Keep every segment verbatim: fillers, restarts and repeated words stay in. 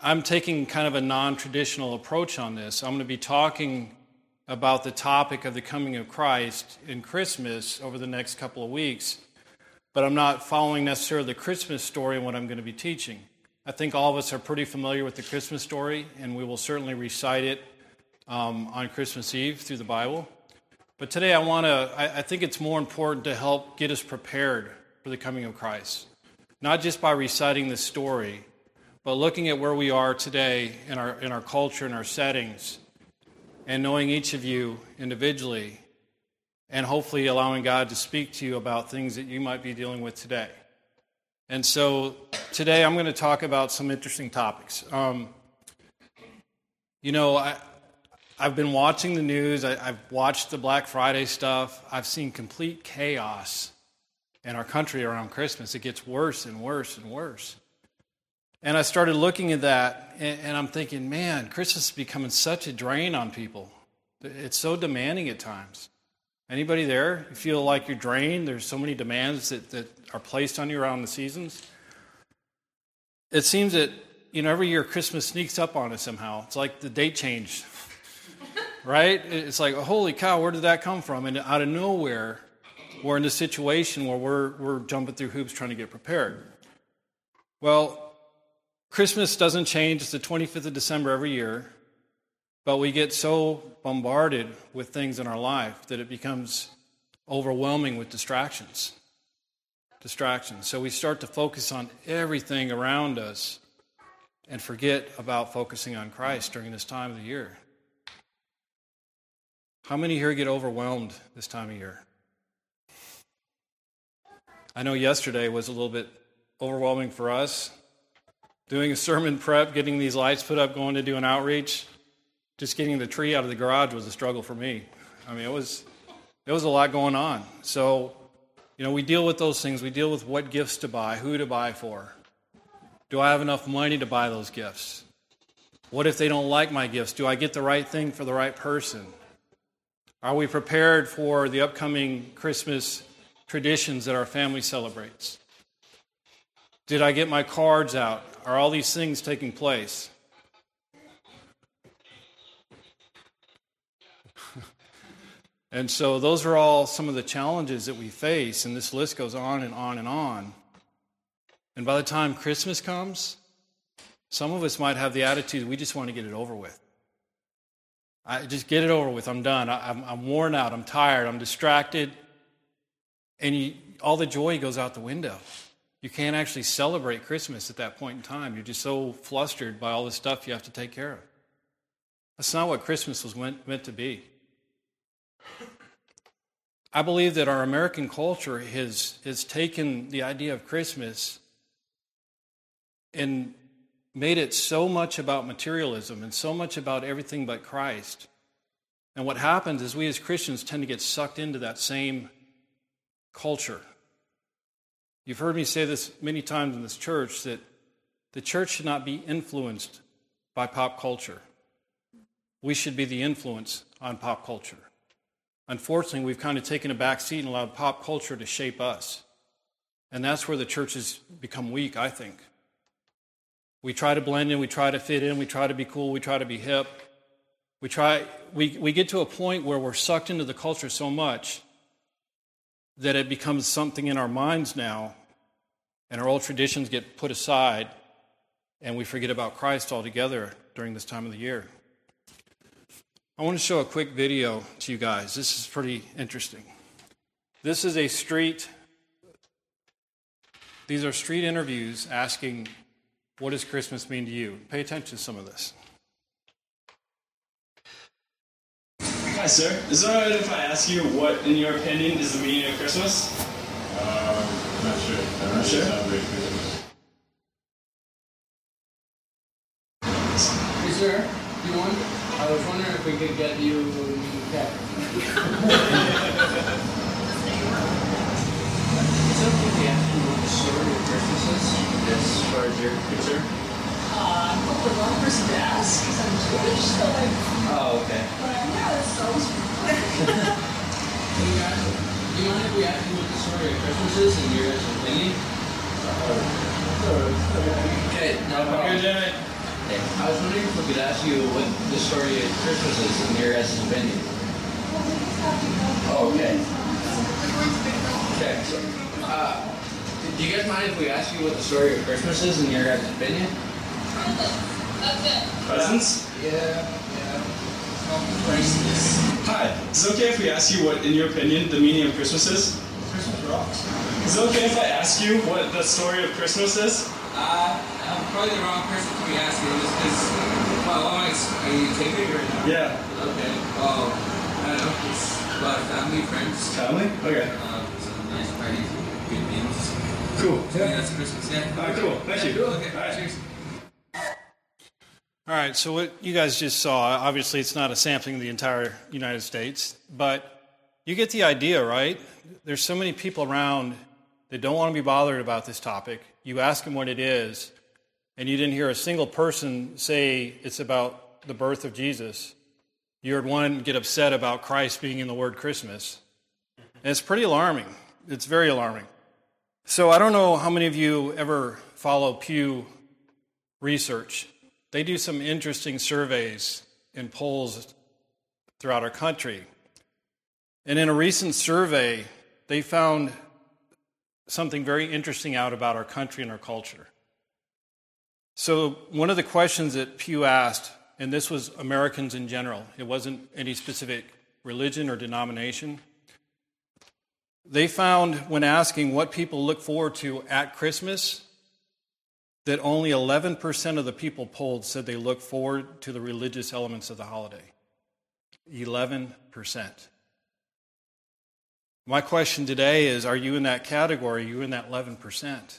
I'm taking kind of a non-traditional approach on this. I'm going to be talking about the topic of the coming of Christ in Christmas over the next couple of weeks, but I'm not following necessarily the Christmas story in what I'm going to be teaching. I think all of us are pretty familiar with the Christmas story, and we will certainly recite it um, on Christmas Eve through the Bible. But today I want to, I, I think it's more important to help get us prepared for the coming of Christ. Not just by reciting the story, but looking at where we are today in our in our culture, in our settings, and knowing each of you individually, and hopefully allowing God to speak to you about things that you might be dealing with today. And so today I'm going to talk about some interesting topics. Um, you know, I, I've been watching the news. I, I've watched the Black Friday stuff. I've seen complete chaos in our country around Christmas. It gets worse and worse and worse. And I started looking at that, and, and I'm thinking, man, Christmas is becoming such a drain on people. It's so demanding at times. Anybody there? You feel like you're drained? There's so many demands that, that are placed on you around the seasons. It seems that, you know, every year Christmas sneaks up on us somehow. It's like the date changed, right? It's like, holy cow, where did that come from? And out of nowhere, we're in this situation where we're we're jumping through hoops trying to get prepared. Well, Christmas doesn't change. It's the twenty-fifth of December every year, but we get so bombarded with things in our life that it becomes overwhelming with distractions. Distractions. So we start to focus on everything around us and forget about focusing on Christ during this time of the year. How many here get overwhelmed this time of year? I know yesterday was a little bit overwhelming for us. Doing a sermon prep, getting these lights put up, going to do an outreach, just getting the tree out of the garage was a struggle for me. I mean, it was it was a lot going on. So, you know, we deal with those things. We deal with what gifts to buy, who to buy for. Do I have enough money to buy those gifts? What if they don't like my gifts? Do I get the right thing for the right person? Are we prepared for the upcoming Christmas traditions that our family celebrates? Did I get my cards out? Are all these things taking place? And so those are all some of the challenges that we face, and this list goes on and on and on. And by the time Christmas comes, some of us might have the attitude, we just want to get it over with. I just get it over with. I'm done. I, I'm, I'm worn out. I'm tired. I'm distracted. And you, all the joy goes out the window. You can't actually celebrate Christmas at that point in time. You're just so flustered by all the stuff you have to take care of. That's not what Christmas was meant, meant to be. I believe that our American culture has, has taken the idea of Christmas and made it so much about materialism and so much about everything but Christ. And what happens is we as Christians tend to get sucked into that same culture. You've heard me say this many times in this church, that the church should not be influenced by pop culture. We should be the influence on pop culture. Unfortunately, we've kind of taken a back seat and allowed pop culture to shape us. And that's where the church has become weak, I think. We try to blend in, we try to fit in, we try to be cool, we try to be hip. We try. We, we get to a point where we're sucked into the culture so much that it becomes something in our minds now, and our old traditions get put aside, and we forget about Christ altogether during this time of the year. I want to show a quick video to you guys. This is pretty interesting. This is a street, these are street interviews asking, what does Christmas mean to you? Pay attention to some of this. Hi, sir. Is it all right if I ask you what, in your opinion, is the meaning of Christmas? Uh, I'm not sure. I'm not sure. Hey, sir, you want? I was wondering if we could get you a new cat. Is it okay if we ask you what the story of Christmas is? As far as you're concerned? Uh, I'm probably the wrong person to ask because I'm Jewish, so like. Oh, okay. But yeah, that sounds. Do you guys, do you mind if we ask you what the story of Christmas is and your guys' opinion? Okay, no problem. Good night. Okay. I was wondering if we could ask you what the story of Christmas is in your guys' opinion. Oh, okay. Okay. So, uh, do you guys mind if we ask you what the story of Christmas is in your guys' opinion? Presents? Yeah. Yeah. Hi. Is it okay if we ask you what, in your opinion, the meaning of Christmas is? Christmas rocks. Is it okay if I ask you what the story of Christmas is? Uh, I'm probably the wrong person to be asking this because, well, am I, are you taping right now? Yeah. Okay. Oh, I don't know. It's about family, friends. Family? Okay. Um, some nice parties, good meals. Cool. I think that's Christmas, yeah. All right, cool. Thank you. Okay, All right. cheers. All right, so what you guys just saw, obviously it's not a sampling of the entire United States, but you get the idea, right? There's so many people around that don't want to be bothered about this topic. You ask them what it is, and you didn't hear a single person say it's about the birth of Jesus. You heard one get upset about Christ being in the word Christmas. And it's pretty alarming. It's very alarming. So I don't know how many of you ever follow Pew Research. They do some interesting surveys and polls throughout our country. And in a recent survey, they found something very interesting out about our country and our culture. So one of the questions that Pew asked, and this was Americans in general, it wasn't any specific religion or denomination, they found when asking what people look forward to at Christmas, that only eleven percent of the people polled said they look forward to the religious elements of the holiday. eleven percent. My question today is, are you in that category? Are you in that eleven percent?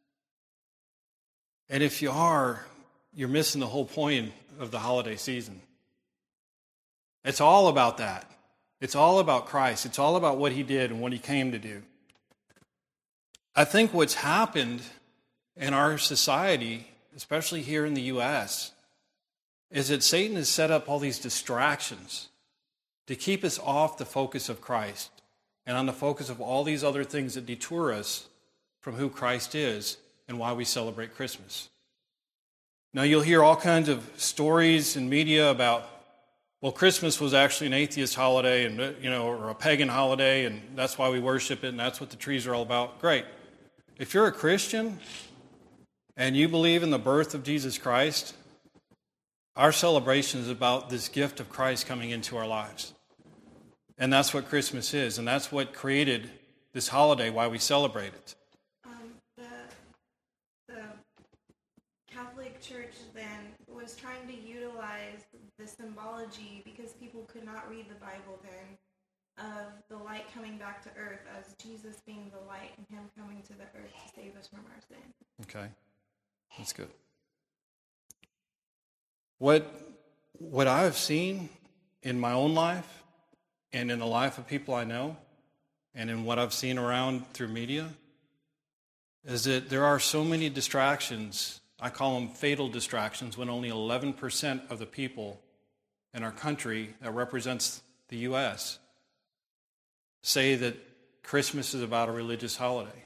And if you are, you're missing the whole point of the holiday season. It's all about that. It's all about Christ. It's all about what he did and what he came to do. I think what's happened in our society, especially here in the U S, is that Satan has set up all these distractions to keep us off the focus of Christ and on the focus of all these other things that detour us from who Christ is and why we celebrate Christmas. Now, you'll hear all kinds of stories in media about, well, Christmas was actually an atheist holiday, and you know, or a pagan holiday, and that's why we worship it, and that's what the trees are all about. Great. If you're a Christian and you believe in the birth of Jesus Christ, our celebration is about this gift of Christ coming into our lives. And that's what Christmas is, and that's what created this holiday, why we celebrate it. Um, the, the Catholic Church then was trying to utilize the symbology, because people could not read the Bible then, of the light coming back to earth as Jesus being the light and him coming to the earth to save us from our sin. Okay, that's good. What, what I've seen in my own life and in the life of people I know and in what I've seen around through media is that there are so many distractions. I call them fatal distractions, when only eleven percent of the people in our country that represents the U S say that Christmas is about a religious holiday.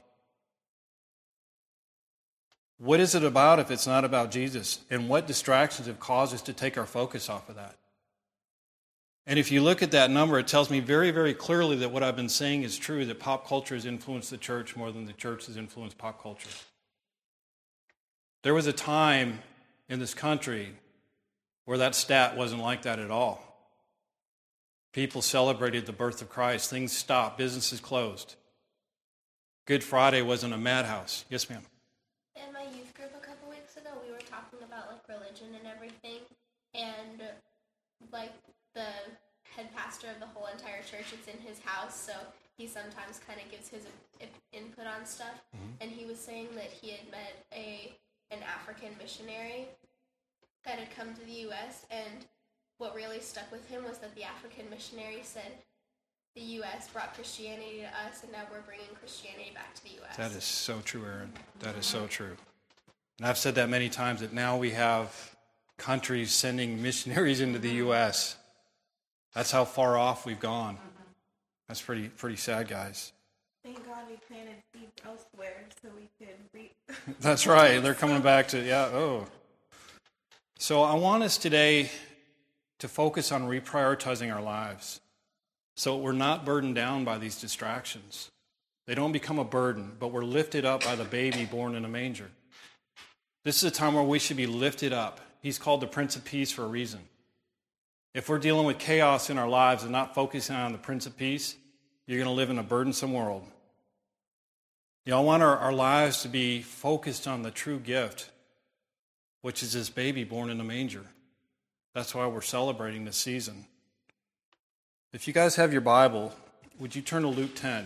What is it about if it's not about Jesus? And what distractions have caused us to take our focus off of that? And if you look at that number, it tells me very, very clearly that what I've been saying is true, that pop culture has influenced the church more than the church has influenced pop culture. There was a time in this country where that stat wasn't like that at all. People celebrated the birth of Christ. Things stopped. Businesses closed. Good Friday wasn't a madhouse. Yes, ma'am. In my youth group a couple weeks ago, we were talking about like religion and everything, and like the head pastor of the whole entire church, it's in his house, so he sometimes kind of gives his input on stuff. Mm-hmm. And he was saying that he had met a an African missionary that had come to the U S, and what really stuck with him was that the African missionary said the U S brought Christianity to us, and now we're bringing Christianity back to the U S. That is so true, Aaron. That is so true. And I've said that many times, that now we have countries sending missionaries into the U S That's how far off we've gone. That's pretty pretty sad, guys. Thank God we planted seeds elsewhere so we could reap. That's right. They're coming back to, yeah, oh. So I want us today to focus on reprioritizing our lives so we're not burdened down by these distractions. They don't become a burden, but we're lifted up by the baby born in a manger. This is a time where we should be lifted up. He's called the Prince of Peace for a reason. If we're dealing with chaos in our lives and not focusing on the Prince of Peace, you're going to live in a burdensome world. You know, I want our, our lives to be focused on the true gift, which is this baby born in a manger. That's why we're celebrating this season. If you guys have your Bible, would you turn to Luke ten?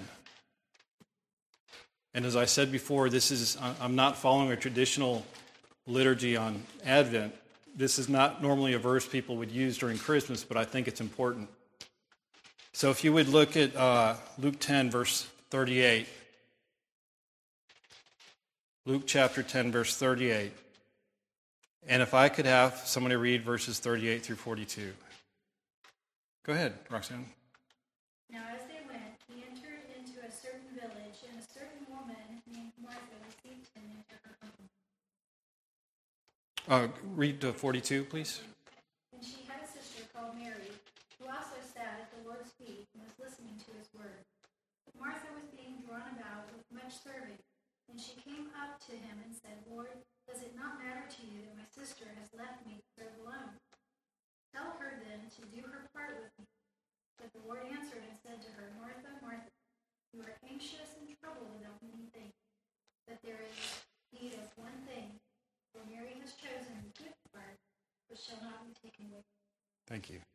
And as I said before, this is I'm not following a traditional liturgy on Advent. This is not normally a verse people would use during Christmas, but I think it's important. So if you would look at uh, Luke ten, verse thirty-eight. Luke chapter ten, verse thirty-eight. And if I could have somebody read verses thirty-eight through forty-two. Go ahead, Roxanne. Now as they went, he entered into a certain village, and a certain woman named Martha received him into her home. Uh, read to forty-two, please. And she had a sister called Mary, who also sat at the Lord's feet and was listening to his word. But Martha was being drawn about with much serving, and she came up to him and said, Lord, does it not matter to you that my sister has left me to serve alone? Tell her then to do her part with me. But the Lord answered and said to her, Martha, Martha, you are anxious and troubled about many things, but there is need of one thing. For Mary has chosen the good part, which shall not be taken away. Thank you.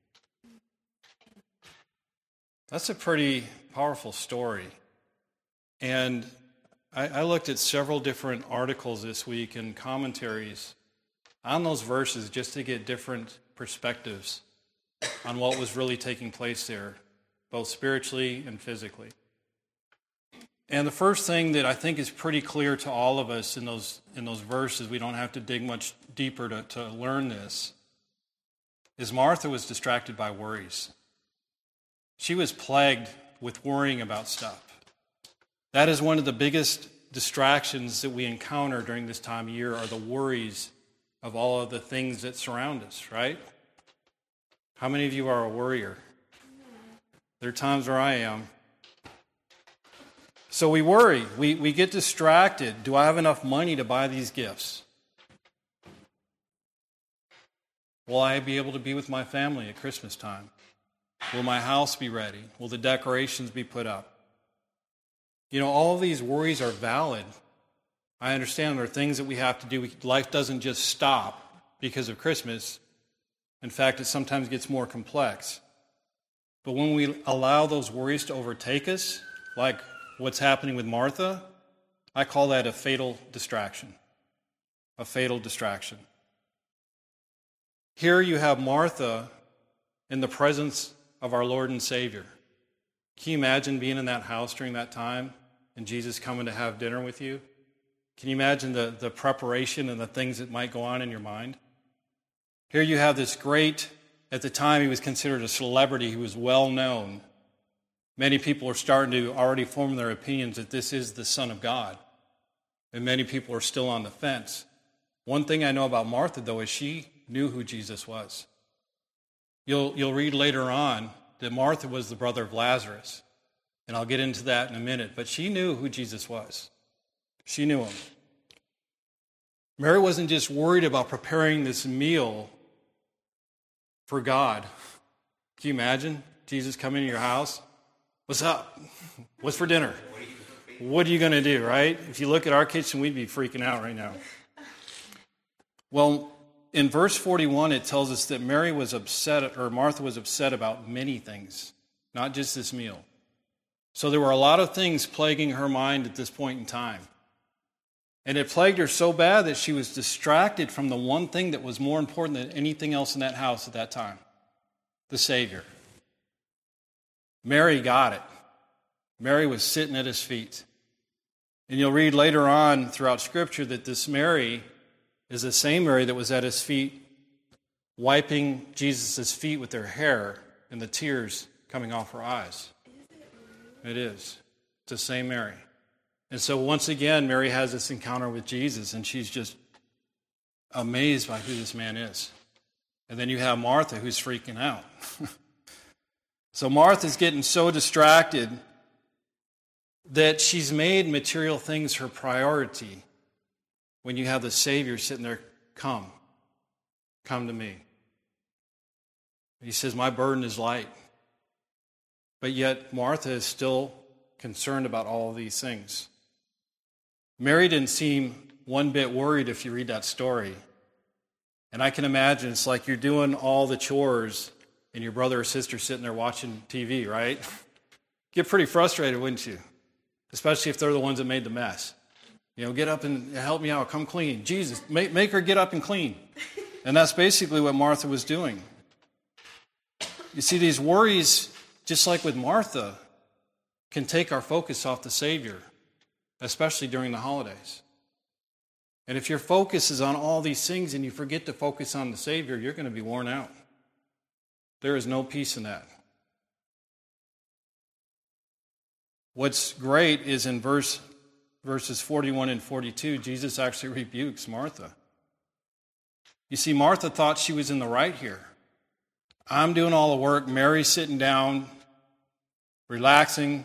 That's a pretty powerful story. And I, I looked at several different articles this week and commentaries on those verses just to get different perspectives on what was really taking place there, both spiritually and physically. And the first thing that I think is pretty clear to all of us in those in those verses, we don't have to dig much deeper to, to learn this, is Martha was distracted by worries. She was plagued with worrying about stuff. That is one of the biggest distractions that we encounter during this time of year, are the worries of all of the things that surround us, right? How many of you are a worrier? There are times where I am. So we worry. We, we get distracted. Do I have enough money to buy these gifts? Will I be able to be with my family at Christmas time? Will my house be ready? Will the decorations be put up? You know, all of these worries are valid. I understand there are things that we have to do. Life doesn't just stop because of Christmas. In fact, it sometimes gets more complex. But when we allow those worries to overtake us, like what's happening with Martha, I call that a fatal distraction. A fatal distraction. Here you have Martha in the presence of our Lord and Savior. Can you imagine being in that house during that time and Jesus coming to have dinner with you? Can you imagine the, the preparation and the things that might go on in your mind? Here you have this great, at the time he was considered a celebrity, he was well known. Many people are starting to already form their opinions that this is the Son of God. And many people are still on the fence. One thing I know about Martha, though, is she knew who Jesus was. You'll, you'll read later on that Martha was the brother of Lazarus. And I'll get into that in a minute. But she knew who Jesus was. She knew him. Mary wasn't just worried about preparing this meal for God. Can you imagine Jesus coming to your house? What's up? What's for dinner? What are you going to do, right? If you look at our kitchen, we'd be freaking out right now. Well, in verse forty-one, it tells us that Mary was upset, or Martha was upset about many things, not just this meal. So there were a lot of things plaguing her mind at this point in time. And it plagued her so bad that she was distracted from the one thing that was more important than anything else in that house at that time, the Savior. Mary got it. Mary was sitting at his feet. And you'll read later on throughout Scripture that this Mary is the same Mary that was at his feet, wiping Jesus' feet with her hair and the tears coming off her eyes. It is. It's the same Mary. And so once again, Mary has this encounter with Jesus, and she's just amazed by who this man is. And then you have Martha who's freaking out. So Martha's getting so distracted that she's made material things her priority when you have the Savior sitting there, come, come to me. He says, my burden is light. But yet Martha is still concerned about all of these things. Mary didn't seem one bit worried if you read that story. And I can imagine it's like you're doing all the chores and your brother or sister sitting there watching T V, right? Get pretty frustrated, wouldn't you? Especially if they're the ones that made the mess. You know, get up and help me out, come clean. Jesus, make, make her get up and clean. And that's basically what Martha was doing. You see, these worries, just like with Martha, can take our focus off the Savior, especially during the holidays. And if your focus is on all these things and you forget to focus on the Savior, you're going to be worn out. There is no peace in that. What's great is in verse verses forty-one and forty-two, Jesus actually rebukes Martha. You see, Martha thought she was in the right here. I'm doing all the work. Mary's sitting down, relaxing.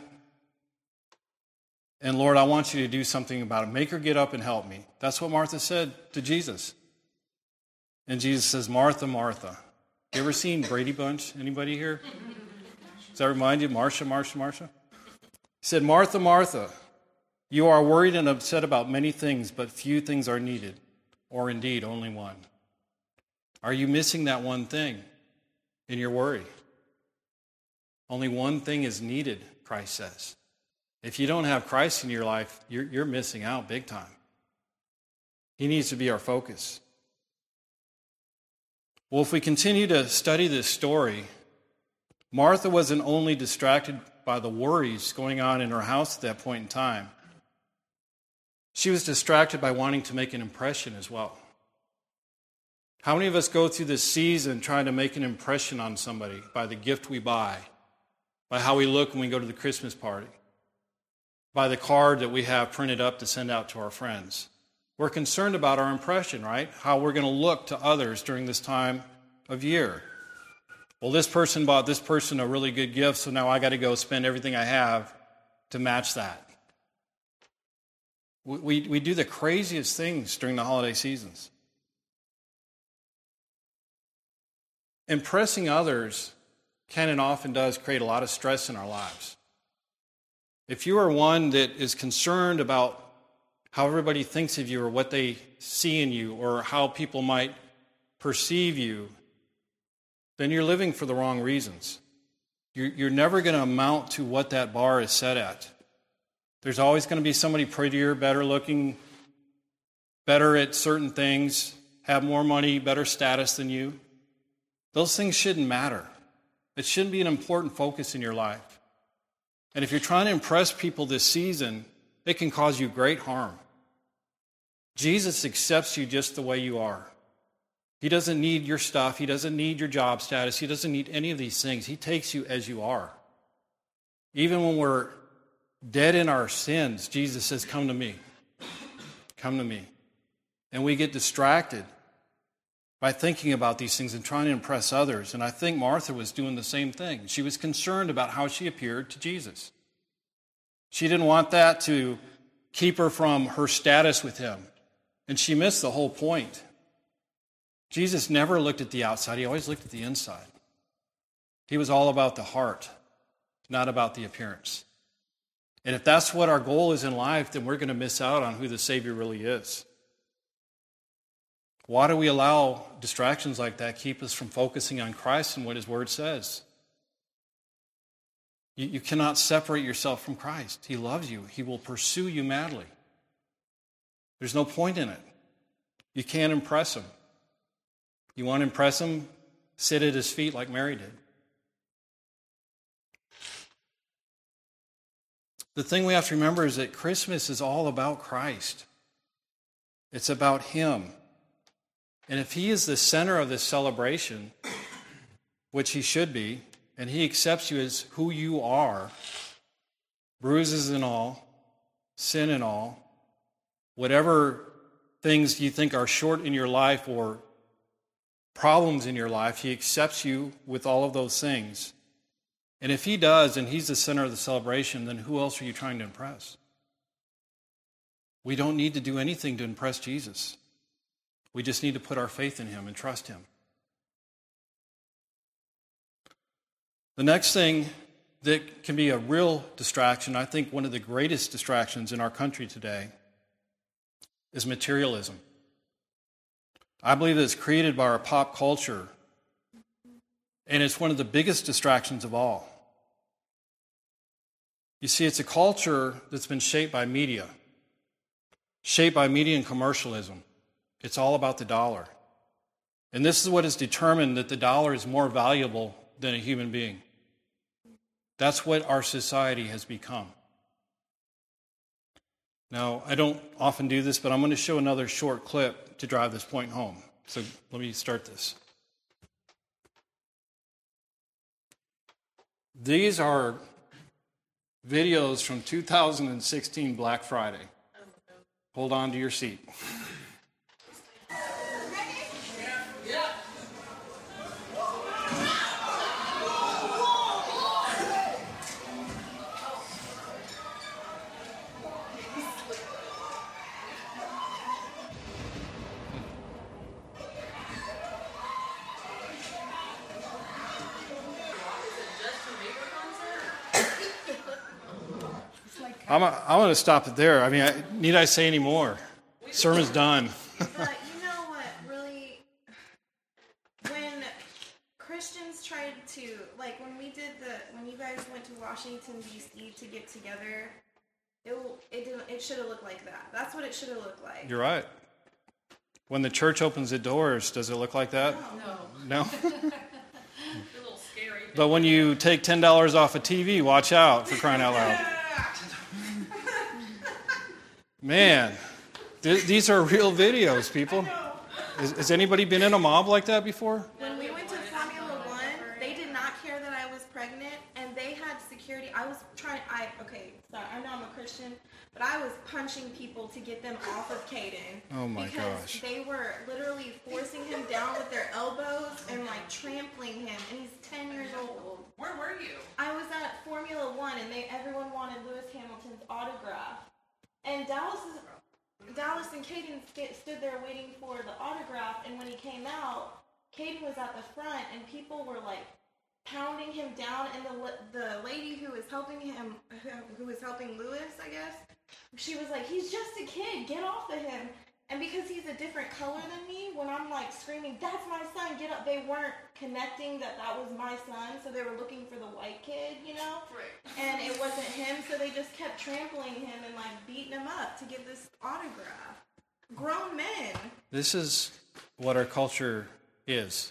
And Lord, I want you to do something about it. Make her get up and help me. That's what Martha said to Jesus. And Jesus says, Martha, Martha. You ever seen Brady Bunch? Anybody here? Does that remind you? Marcia, Marcia, Marcia? He said, Martha, Martha, you are worried and upset about many things, but few things are needed, or indeed only one. Are you missing that one thing in your worry? Only one thing is needed, Christ says. If you don't have Christ in your life, you're, you're missing out big time. He needs to be our focus. Well, if we continue to study this story, Martha wasn't only distracted by the worries going on in her house at that point in time. She was distracted by wanting to make an impression as well. How many of us go through this season trying to make an impression on somebody by the gift we buy, by how we look when we go to the Christmas party, by the card that we have printed up to send out to our friends? We're concerned about our impression, right? How we're going to look to others during this time of year. Well, this person bought this person a really good gift, so now I got to go spend everything I have to match that. We, we, we do the craziest things during the holiday seasons. Impressing others can and often does create a lot of stress in our lives. If you are one that is concerned about how everybody thinks of you or what they see in you or how people might perceive you, then you're living for the wrong reasons. You're, you're never going to amount to what that bar is set at. There's always going to be somebody prettier, better looking, better at certain things, have more money, better status than you. Those things shouldn't matter. It shouldn't be an important focus in your life. And if you're trying to impress people this season, it can cause you great harm. Jesus accepts you just the way you are. He doesn't need your stuff. He doesn't need your job status. He doesn't need any of these things. He takes you as you are. Even when we're dead in our sins, Jesus says, come to me. Come to me. And we get distracted by thinking about these things and trying to impress others. And I think Martha was doing the same thing. She was concerned about how she appeared to Jesus. She didn't want that to keep her from her status with him. And she missed the whole point. Jesus never looked at the outside. He always looked at the inside. He was all about the heart, not about the appearance. And if that's what our goal is in life, then we're going to miss out on who the Savior really is. Why do we allow distractions like that keep us from focusing on Christ and what his word says? You, you cannot separate yourself from Christ. He loves you. He will pursue you madly. There's no point in it. You can't impress him. You want to impress him? Sit at his feet like Mary did. The thing we have to remember is that Christmas is all about Christ. It's about him. And if he is the center of this celebration, which he should be, and he accepts you as who you are, bruises and all, sin and all, whatever things you think are short in your life or problems in your life. He accepts you with all of those things. And if he does, and he's the center of the celebration, then who else are you trying to impress? We don't need to do anything to impress Jesus. We just need to put our faith in him and trust him. The next thing that can be a real distraction, I think one of the greatest distractions in our country today, is materialism. I believe that it's created by our pop culture, and it's one of the biggest distractions of all. You see, it's a culture that's been shaped by media, shaped by media and commercialism. It's all about the dollar. And this is what has determined that the dollar is more valuable than a human being. That's what our society has become. Now, I don't often do this, but I'm going to show another short clip to drive this point home. So let me start this. These are videos from two thousand sixteen Black Friday. Hold on to your seat. I'm, a, I'm going to stop it there. I mean, I, need I say any more? Sermon's done. But you know what really, when Christians tried to, like when we did the, when you guys went to Washington, D C to get together, it it didn't, it should have looked like that. That's what it should have looked like. You're right. When the church opens the doors, does it look like that? No. No? But when you take ten dollars off a T V, watch out, for crying out loud. Man, th- these are real videos, people. Is, has anybody been in a mob like that before? When we went to Formula One, they did not care that I was pregnant, and they had security. I was trying, I, okay, sorry, I know I'm a Christian, but I was punching people to get them off of Caden. Oh my because gosh. They were literally forcing him down with their elbows and like trampling him, and he's ten years old. Where were you? I was at Formula One, and they everyone wanted Lewis Hamilton's autograph. And Dallas, is, Dallas and Caden st- stood there waiting for the autograph, and when he came out, Caden was at the front, and people were like pounding him down, and the the lady who was helping him, who was helping Lewis, I guess, she was like, "He's just a kid, get off of him." And because he's a different color than me, when I'm like screaming, "That's my son, get up," they weren't connecting that that was my son, so they were looking for the white kid, you know? Right. And it wasn't him, so they just kept trampling him and like beating him up to get this autograph. Grown men. This is what our culture is.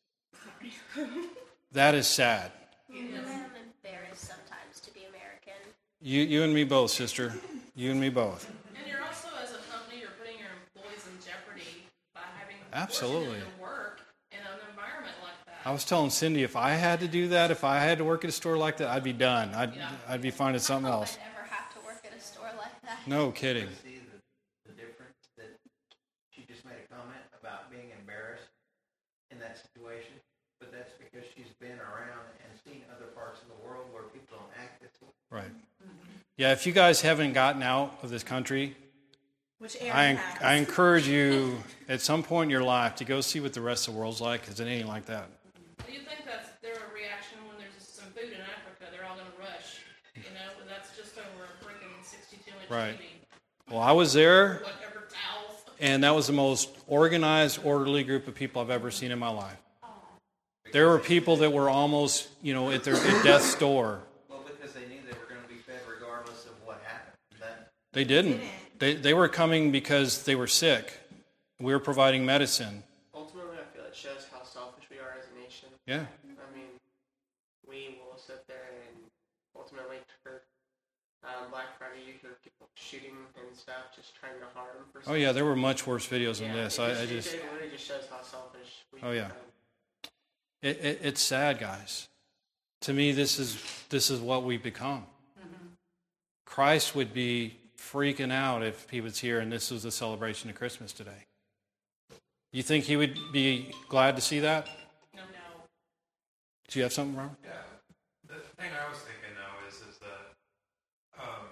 That is sad. I'm embarrassed sometimes to be American. You, you and me both, sister. You and me both. And you're also, as a company, you're putting your employees in jeopardy by having Absolutely. forcing them to work in an environment like that. I was telling Cindy, if I had to do that, if I had to work at a store like that, I'd be done. I'd, Yeah. I'd be finding something I else. hope I never have to work at a store like that. No kidding. See the, the difference that she just made a comment about being embarrassed in that situation, but that's because she's been around and seen other parts of the world where people don't act this way. Right. Yeah, if you guys haven't gotten out of this country, Which Aaron I, has. I encourage you at some point in your life to go see what the rest of the world's like, because it ain't like that. Do you think that's their reaction when there's some food in Africa? They're all going to rush, you know, and that's just over a freaking sixty-two inch Right. T V. Well, I was there, Whatever towels. and that was the most organized, orderly group of people I've ever seen in my life. There were people that were almost, you know, at their at death's door. Well, because they knew they were going to be fed regardless of what happened. That, They didn't. They they were coming because they were sick. We were providing medicine. Ultimately, I feel it shows how selfish we are as a nation. Yeah. I mean, we will sit there and ultimately for um, Black Friday, you hear people shooting and stuff, just trying to harm. For Oh yeah, there were much worse videos than yeah, this. it I, just, I just. it really just shows how selfish we. Oh yeah. become. It, it, it's sad, guys. To me, this is this is what we've become. Mm-hmm. Christ would be freaking out if he was here and this was a celebration of Christmas today. You think he would be glad to see that? No, no. Do you have something, Robert? Yeah. The thing I was thinking now is is that um,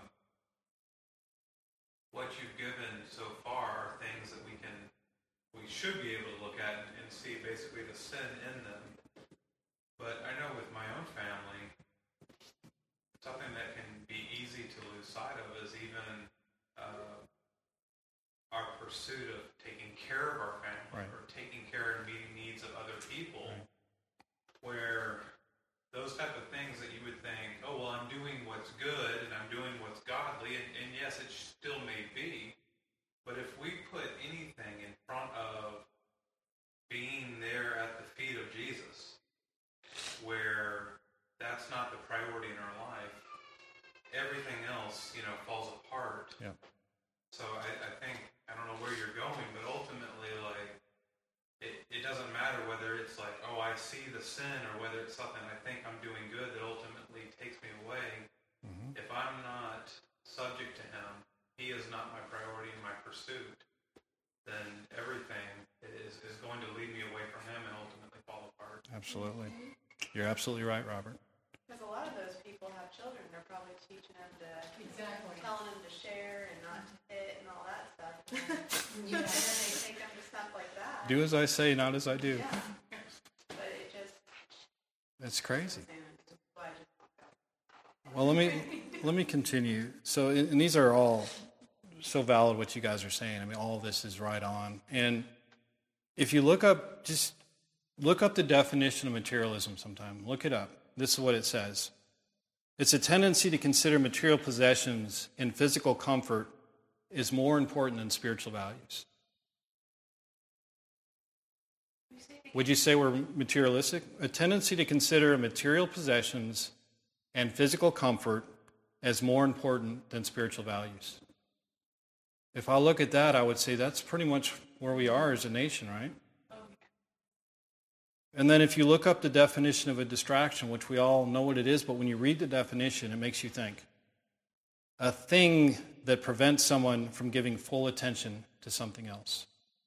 what you've given so far are things that we can we should be able to look at and, and see basically the sin in them. But I know with my own family, something that can be easy to lose sight of is even uh, our pursuit of taking care of our family, right, or taking care and meeting needs of other people, right, where those type of things that you would think, oh, well, I'm doing what's good and I'm doing what's godly, and, and yes, it still may be, but if we put anything in front of being there at the feet of Jesus, where that's not the priority in our life, everything else, you know, falls apart. Yeah. So I, I think, I don't know where you're going, but ultimately, like, it, it doesn't matter whether it's like, oh, I see the sin, or whether it's something I think I'm doing good that ultimately takes me away. Mm-hmm. If I'm not subject to him, he is not my priority in my pursuit, then everything is, is going to lead me away from him and ultimately fall apart. Absolutely. You're absolutely right, Robert. Because a lot of those people have children. They're probably teaching them to, Exactly. telling them to share and not to hit and all that stuff. And then, and then they take them to stuff like that. Do as I say, not as I do. Yeah. But it just... It's crazy. Well, I just- Well, let me let me continue. So, and these are all so valid what you guys are saying. I mean, all of this is right on. And if you look up, just look up the definition of materialism sometime. Look it up. This is what it says. It's a tendency to consider material possessions and physical comfort is more important than spiritual values. Would you say we're materialistic? A tendency to consider material possessions and physical comfort as more important than spiritual values. If I look at that, I would say that's pretty much where we are as a nation, right? And then if you look up the definition of a distraction, which we all know what it is, but when you read the definition, it makes you think. A thing that prevents someone from giving full attention to something else.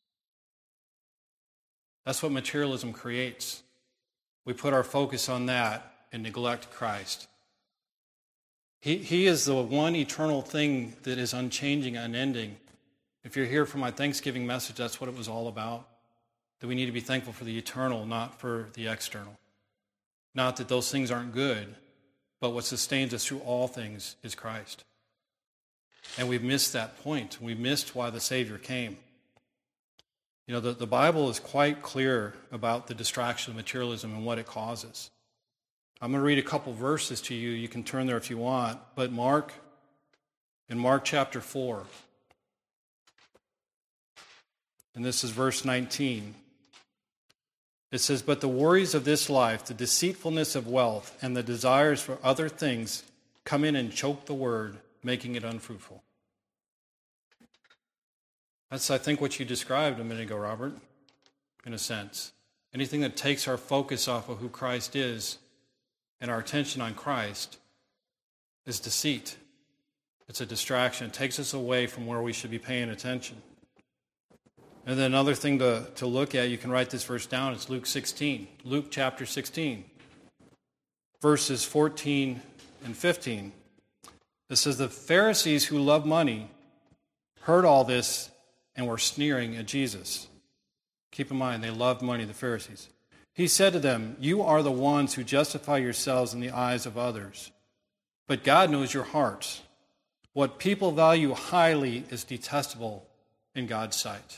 That's what materialism creates. We put our focus on that and neglect Christ. He, he is the one eternal thing that is unchanging, unending. If you're here for my Thanksgiving message, that's what it was all about. That we need to be thankful for the eternal, not for the external. Not that those things aren't good, but what sustains us through all things is Christ. And we've missed that point. We've missed why the Savior came. You know, the, the Bible is quite clear about the distraction of materialism and what it causes. I'm going to read a couple verses to you. You can turn there if you want. But Mark, in Mark chapter four, and this is verse nineteen. It says, "But the worries of this life, the deceitfulness of wealth, and the desires for other things come in and choke the word, making it unfruitful." That's, I think, what you described a minute ago, Robert, in a sense. Anything that takes our focus off of who Christ is and our attention on Christ is deceit. It's a distraction. It takes us away from where we should be paying attention. And then another thing to, to look at, you can write this verse down, it's Luke sixteen. Luke chapter sixteen, verses fourteen and fifteen. It says, "The Pharisees who love money heard all this and were sneering at Jesus." Keep in mind, they loved money, the Pharisees. "He said to them, 'You are the ones who justify yourselves in the eyes of others, but God knows your hearts. What people value highly is detestable in God's sight.'"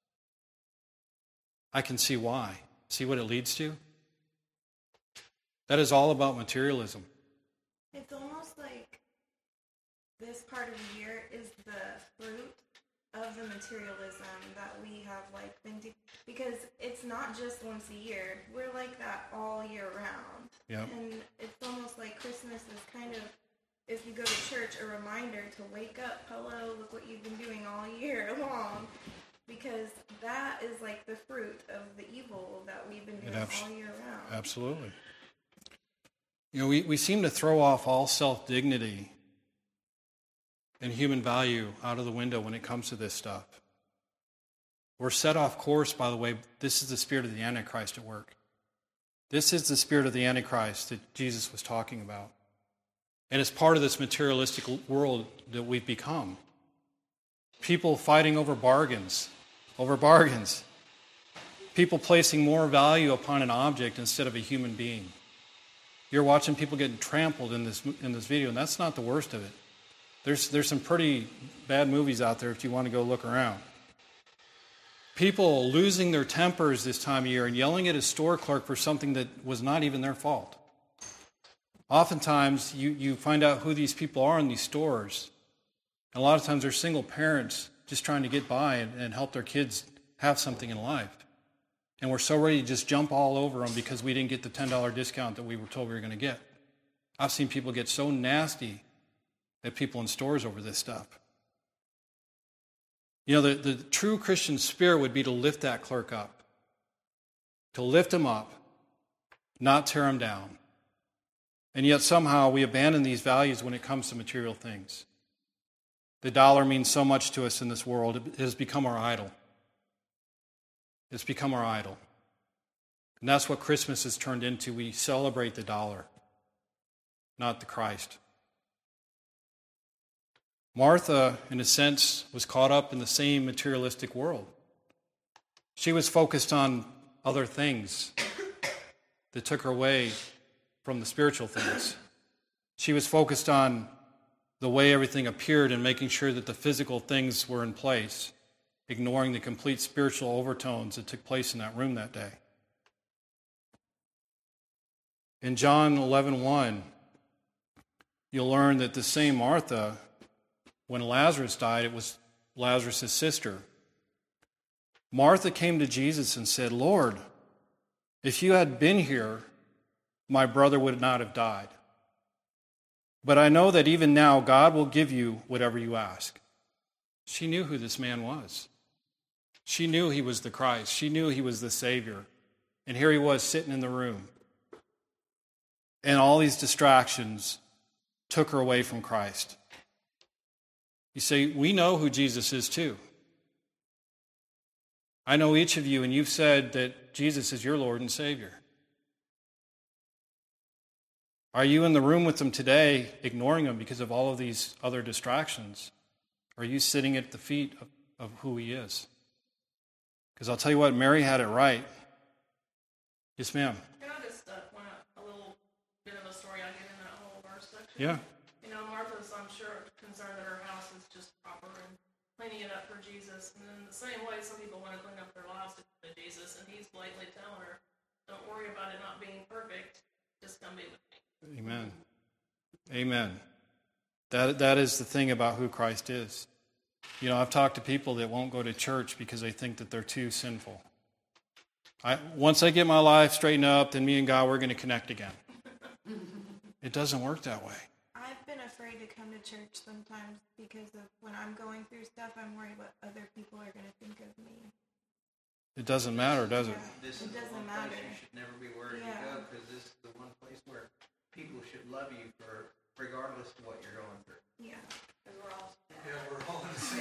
I can see why. See what it leads to? That is all about materialism. It's almost like this part of the year is the fruit of the materialism that we have like been to, because it's not just once a year. We're like that all year round. Yep. And it's almost like Christmas is kind of, if you go to church, a reminder to wake up. Hello, look what you've been doing all year long. Because that is like the fruit of the evil that we've been doing abs- all year round. Absolutely. You know, we, we seem to throw off all self-dignity and human value out of the window when it comes to this stuff. We're set off course, by the way. This is the spirit of the Antichrist at work. This is the spirit of the Antichrist that Jesus was talking about. And it's part of this materialistic world that we've become. People fighting over bargains, over bargains. People placing more value upon an object instead of a human being. You're watching people getting trampled in this in this video, and that's not the worst of it. There's there's some pretty bad movies out there if you want to go look around. People losing their tempers this time of year and yelling at a store clerk for something that was not even their fault. Oftentimes, you, you find out who these people are in these stores. And a lot of times they're single parents just trying to get by and, and help their kids have something in life. And we're so ready to just jump all over them because we didn't get the ten dollars discount that we were told we were going to get. I've seen people get so nasty at people in stores over this stuff. You know, the, the true Christian spirit would be to lift that clerk up. To lift him up, not tear him down. And yet somehow we abandon these values when it comes to material things. The dollar means so much to us in this world. It has become our idol. It's become our idol. And that's what Christmas has turned into. We celebrate the dollar, not the Christ. Martha, in a sense, was caught up in the same materialistic world. She was focused on other things that took her away from the spiritual things. She was focused on the way everything appeared and making sure that the physical things were in place, ignoring the complete spiritual overtones that took place in that room that day. In John eleven one, you'll learn that the same Martha, when Lazarus died, it was Lazarus' sister. Martha came to Jesus and said, "Lord, if you had been here, my brother would not have died. But I know that even now God will give you whatever you ask." She knew who this man was. She knew he was the Christ. She knew he was the Savior. And here he was sitting in the room. And all these distractions took her away from Christ. You say, we know who Jesus is too. I know each of you, and you've said that Jesus is your Lord and Savior. Are you in the room with him today, ignoring him because of all of these other distractions? Or are you sitting at the feet of, of who he is? Because I'll tell you what, Mary had it right. Yes, ma'am. Can I just uh, point out a little bit of a story I get in that whole verse section? Yeah. You know, Martha's, I'm sure, concerned that her house is just proper and cleaning it up for Jesus. And in the same way, some people want to clean up their lives to come to Jesus, and he's blatantly telling her, don't worry about it not being perfect, just come be with me. Amen. Amen. That that is the thing about who Christ is. You know, I've talked to people that won't go to church because they think that they're too sinful. I, once I get my life straightened up, then me and God, we're going to connect again. It doesn't work that way. I've been afraid to come to church sometimes because of when I'm going through stuff, I'm worried what other people are going to think of me. It doesn't matter, does it? Yeah, This it is the doesn't one matter. place you should never be worried Yeah. to go, because this is the one place where people should love you for regardless of what you're going through. Yeah. Because we're all... Yeah, we're all in the same.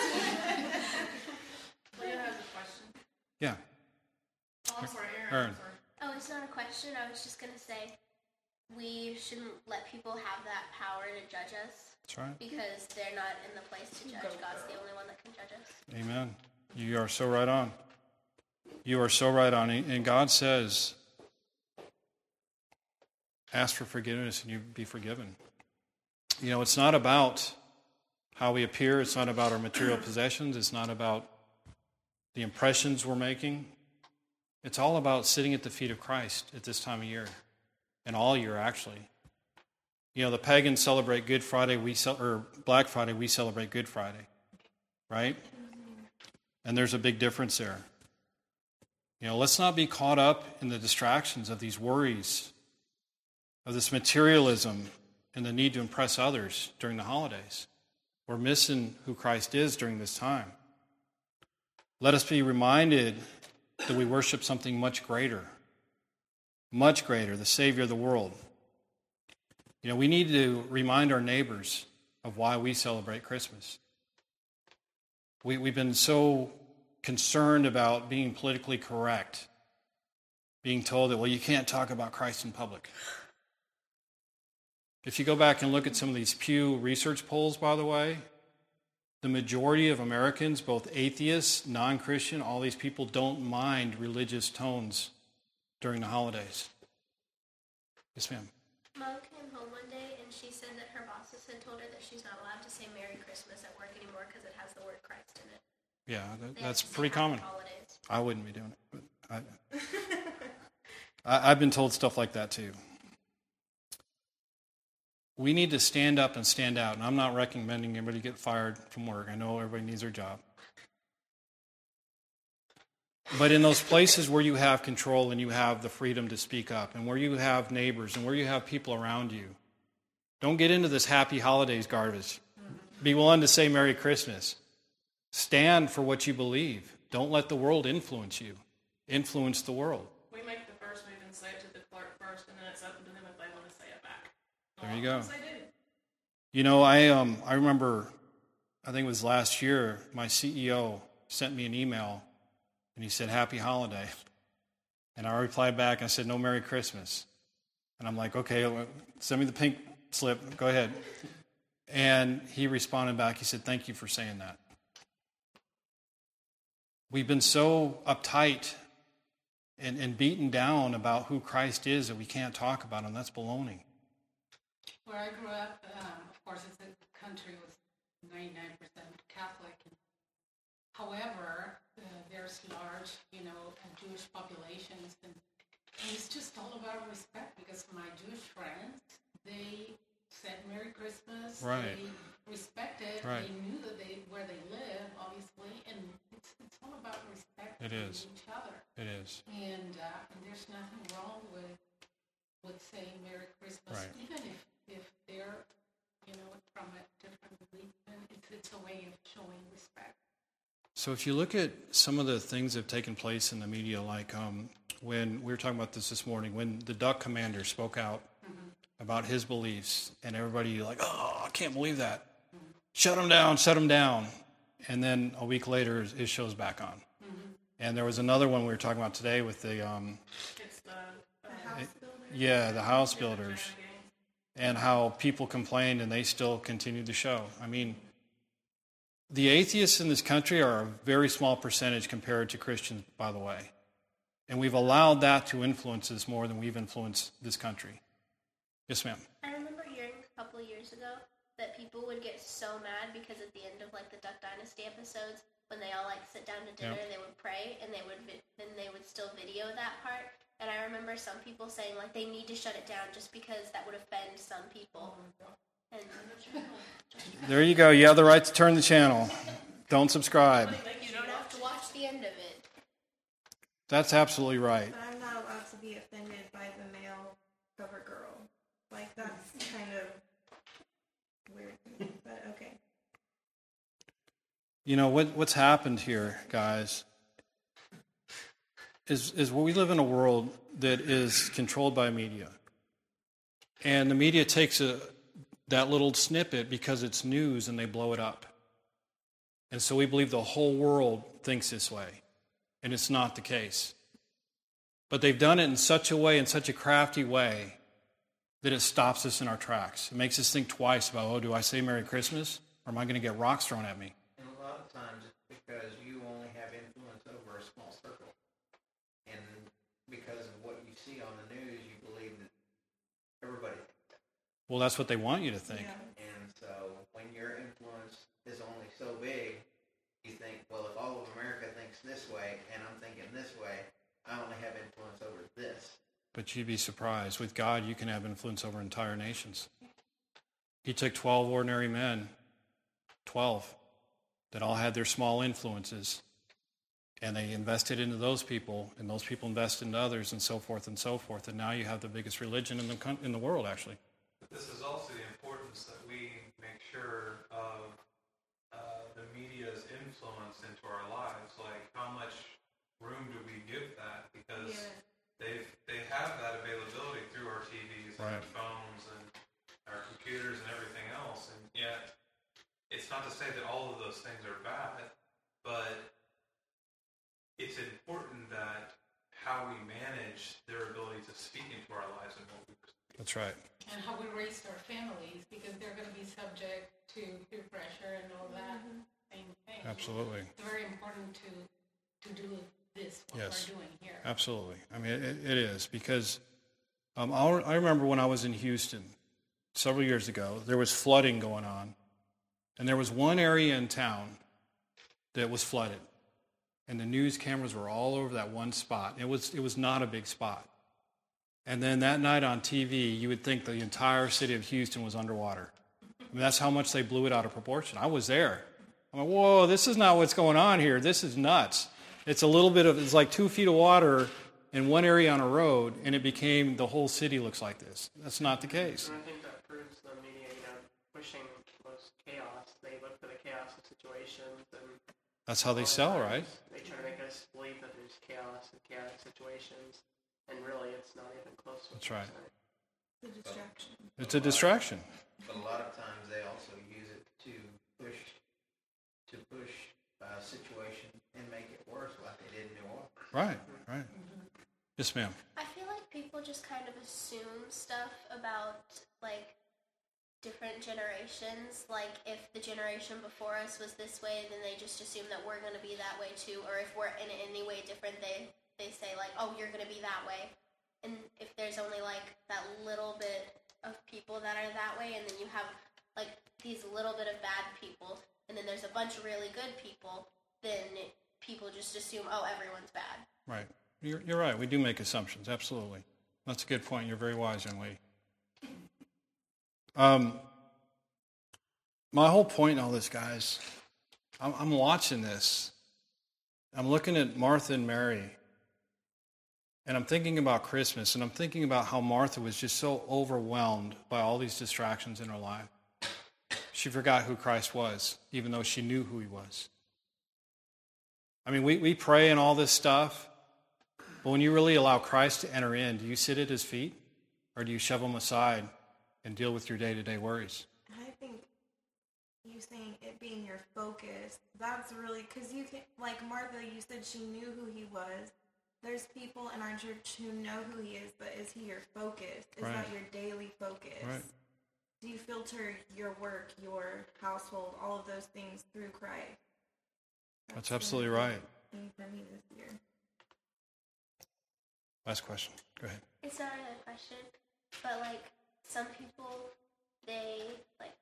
Leah has a question. Yeah. Oh, I'm sorry, Aaron. Aaron. I'm sorry. Oh, it's not a question. I was just going to say we shouldn't let people have that power to judge us. That's right. Because they're not in the place to judge. God's the only one that can judge us. Amen. You are so right on. You are so right on. And God says, ask for forgiveness and you be forgiven. You know, it's not about how we appear. It's not about our material possessions. It's not about the impressions we're making. It's all about sitting at the feet of Christ at this time of year, and all year actually. You know, the pagans celebrate Good Friday, we ce- or Black Friday, we celebrate Good Friday, right? And there's a big difference there. You know, let's not be caught up in the distractions of these worries, of this materialism, and the need to impress others during the holidays. We're missing who Christ is during this time. Let us be reminded that we worship something much greater, much greater, the Savior of the world. You know, we need to remind our neighbors of why we celebrate Christmas. We, we've been so concerned about being politically correct, being told that, well, you can't talk about Christ in public. If you go back and look at some of these Pew Research polls, by the way, the majority of Americans, both atheists, non-Christian, all these people don't mind religious tones during the holidays. Yes, ma'am. Mom came home one day and she said that her bosses had told her that she's not allowed to say Merry Christmas at work anymore because it has the word Christ in it. Yeah, that, They that's have to say pretty Happy common. Holidays. I wouldn't be doing it. But I, I, I've been told stuff like that too. We need to stand up and stand out. And I'm not recommending anybody get fired from work. I know everybody needs their job. But in those places where you have control and you have the freedom to speak up, and where you have neighbors and where you have people around you, don't get into this happy holidays garbage. Be willing to say Merry Christmas. Stand for what you believe. Don't let the world influence you. Influence the world. We make the first move and say it to the clerk first, and then it's up to them if they want to say it back. There you go. Yes, they do. You know, I um I remember, I think it was last year, my C E O sent me an email, and he said, Happy Holiday. And I replied back, and I said, no Merry Christmas. And I'm like, okay, send me the pink slip. Go ahead. And he responded back, he said, thank you for saying that. We've been so uptight and, and beaten down about who Christ is that we can't talk about him. That's baloney. Where I grew up, um, of course, it's a country with ninety-nine percent Catholic. However, uh, there's large, you know, Jewish populations, and, and it's just all about respect, because my Jewish friends, they said Merry Christmas. Right. They respected. Right. They knew that they where they live, obviously, and it's it's all about respect It is. each other. It is. And uh, and there's nothing wrong with with saying Merry Christmas, Right. even if if they're, you know, from a different religion. It's it's a way of showing respect. So if you look at some of the things that have taken place in the media, like um, when we were talking about this this morning, when the duck commander spoke out Mm-hmm. about his beliefs, and everybody like, oh, I can't believe that. Mm-hmm. Shut him down, shut him down. And then a week later, his show's back on. Mm-hmm. And there was another one we were talking about today with the... Um, It's the, The house builders. yeah, the house builders. And how people complained and they still continued the show. I mean, the atheists in this country are a very small percentage compared to Christians, by the way. And we've allowed that to influence us more than we've influenced this country. Yes, ma'am. I remember hearing a couple of years ago that people would get so mad because at the end of like the Duck Dynasty episodes, when they all like sit down to dinner, Yep. they would pray, and they would vi- then they would still video that part. And I remember some people saying like they need to shut it down just because that would offend some people. And There you go. You have the right to turn the channel. Don't subscribe. you don't have to watch the end of it. That's absolutely right. But I'm not allowed to be offended by the male cover girl. Like, that's kind of weird to me, but okay. You know, what what's happened here, guys, is, is we live in a world that is controlled by media. And the media takes a, that little snippet because it's news and they blow it up. And so we believe the whole world thinks this way. And it's not the case. But they've done it in such a way, in such a crafty way, that it stops us in our tracks. It makes us think twice about, oh, do I say Merry Christmas? Or am I going to get rocks thrown at me? And a lot of times it's because you only have influence over a small circle. And because of what you see on the news, you believe that everybody thinks that. Well, that's what they want you to think. And so when your influence is only so big, you think, well, if all of America thinks this way and I'm thinking this way, I only have influence over this. But you'd be surprised. With God, you can have influence over entire nations. He took twelve ordinary men, twelve, that all had their small influences, and they invested into those people, and those people invested into others, and so forth and so forth. And now you have the biggest religion in the coun- in the world, actually. This is also the importance that we make sure of uh, the media's influence into our lives. Like, how much room do we give that? Because Yeah. they've they have that availability through our T Vs and Right. our phones and our computers and everything else. And yet, it's not to say that all of those things are bad, but That's right. And how we raised our families, because they're going to be subject to peer pressure and all that same thing. Absolutely. It's very important to to do this, what Yes. we're doing here. Absolutely. I mean, it, it is, because um, I'll, I remember when I was in Houston several years ago, there was flooding going on, and there was one area in town that was flooded, and the news cameras were all over that one spot. It was it was not a big spot. And then that night on T V, you would think the entire city of Houston was underwater. I mean, that's how much they blew it out of proportion. I was there. I'm like, whoa, this is not what's going on here. This is nuts. It's a little bit of, it's like two feet of water in one area on a road, and it became the whole city looks like this. That's not the case. And I think that proves the media, you know, pushing most chaos. They look for the chaos of situations, and That's how they sell, right? they try to make us believe that there's chaos and chaotic situations, and really it's not even close to what That's right. The distraction. It's a distraction. But a lot of times they also use it to push to push a situation and make it worse, like they did in New Orleans. Right, right. Yes, ma'am. I feel like people just kind of assume stuff about, like, different generations. Like, if the generation before us was this way, then they just assume that we're going to be that way too. Or if we're in any way different, they, they say, like, oh, you're going to be that way. And if there's only, like, that little bit of people that are that way, and then you have, like, these little bit of bad people, and then there's a bunch of really good people, then it, people just assume, oh, everyone's bad. Right. You're, you're right. We do make assumptions. Absolutely. That's a good point. You're very wise, young lady. Um, my whole point in all this, guys, I'm, I'm watching this. I'm looking at Martha and Mary, and I'm thinking about Christmas, and I'm thinking about how Martha was just so overwhelmed by all these distractions in her life. She forgot who Christ was, even though she knew who he was. I mean, we, we pray and all this stuff, but when you really allow Christ to enter in, do you sit at his feet, or do you shove him aside and deal with your day-to-day worries? I think you saying it being your focus, that's really, because you can, like Martha, you said she knew who he was. There's people in our church who know who he is, but is he your focus? Is Right. that your daily focus? Right. Do you filter your work, your household, all of those things through Christ? That's the absolutely big right. thing for me this year. Last question. Go ahead. It's not really a question, but like some people, they like.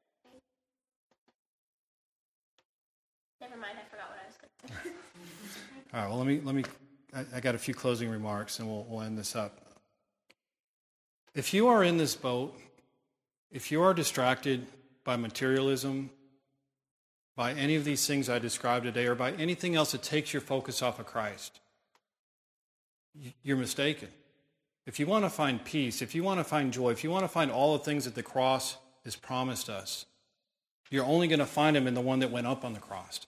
Never mind, I forgot what I was going to say. All right, well, let me, let me, I, I got a few closing remarks, and we'll, we'll end this up. If you are in this boat, if you are distracted by materialism, by any of these things I described today, or by anything else that takes your focus off of Christ, you're mistaken. If you want to find peace, if you want to find joy, if you want to find all the things that the cross has promised us, you're only going to find them in the one that went up on the cross.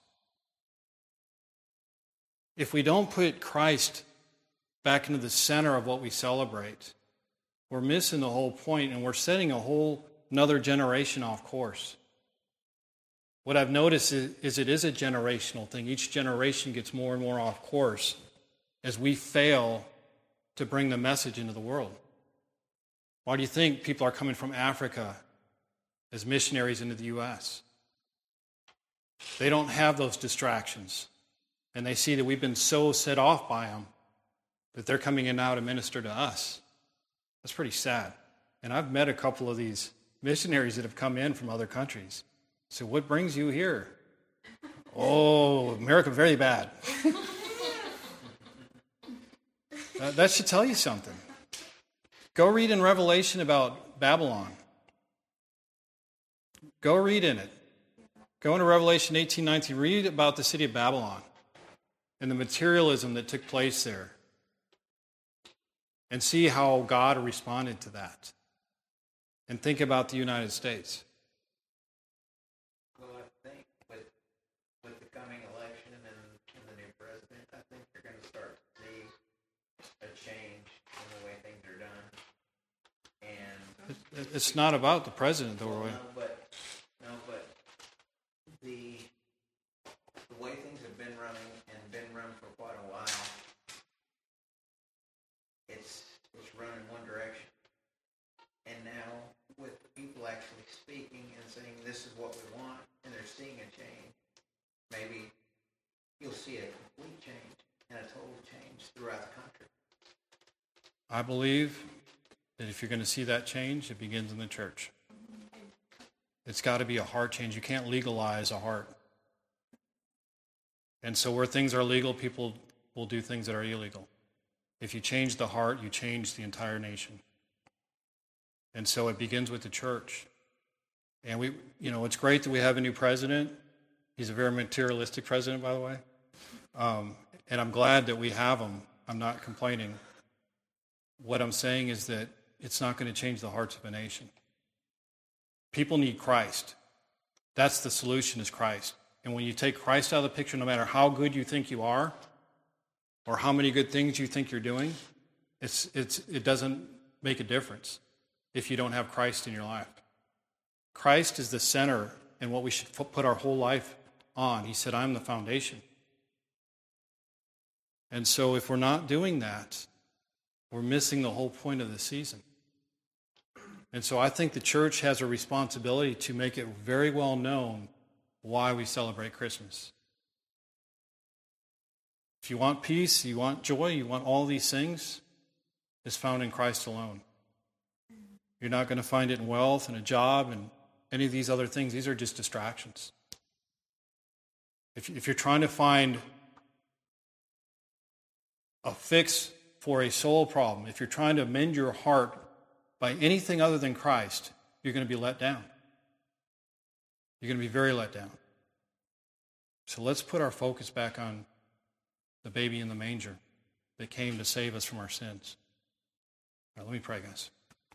If we don't put Christ back into the center of what we celebrate, we're missing the whole point, and we're setting a whole another generation off course. What I've noticed is, is it is a generational thing. Each generation gets more and more off course as we fail to bring the message into the world. Why do you think people are coming from Africa as missionaries into the U S? They don't have those distractions, and they see that we've been so set off by them that they're coming in now to minister to us. That's pretty sad. And I've met a couple of these missionaries that have come in from other countries. So what brings you here? Oh, America, very bad. uh, that should tell you something. Go read in Revelation about Babylon. Go read in it. Go into Revelation eighteen nineteen. Read about the city of Babylon and the materialism that took place there. And see how God responded to that. And think about the United States. Well, I think with with the coming election and, and the new president, I think you're going to start to see a change in the way things are done. And It- It's not about the president, though, well, Roy. no, but no, but the the way things have been running and been run for quite a while, it's it's run in one direction. And speaking and saying this is what we want, and they're seeing a change, maybe you'll see a complete change and a total change throughout the country. I believe that if you're going to see that change, it begins in the church. It's got to be a heart change. You can't legalize a heart. And so where things are legal, people will do things that are illegal. If you change the heart, you change the entire nation. And so it begins with the church. And we, you know, it's great that we have a new president. He's a very materialistic president, by the way. Um, and I'm glad that we have him. I'm not complaining. What I'm saying is that it's not going to change the hearts of a nation. People need Christ. That's the solution, is Christ. And when you take Christ out of the picture, no matter how good you think you are, or how many good things you think you're doing, it's, it's, it doesn't make a difference if you don't have Christ in your life. Christ is the center and what we should put our whole life on. He said, I'm the foundation. And so if we're not doing that, we're missing the whole point of the season. And so I think the church has a responsibility to make it very well known why we celebrate Christmas. If you want peace, you want joy, you want all these things, it's found in Christ alone. You're not going to find it in wealth and a job and any of these other things. These are just distractions. If, if you're trying to find a fix for a soul problem, if you're trying to mend your heart by anything other than Christ, you're going to be let down. You're going to be very let down. So let's put our focus back on the baby in the manger that came to save us from our sins. All right, let me pray, guys.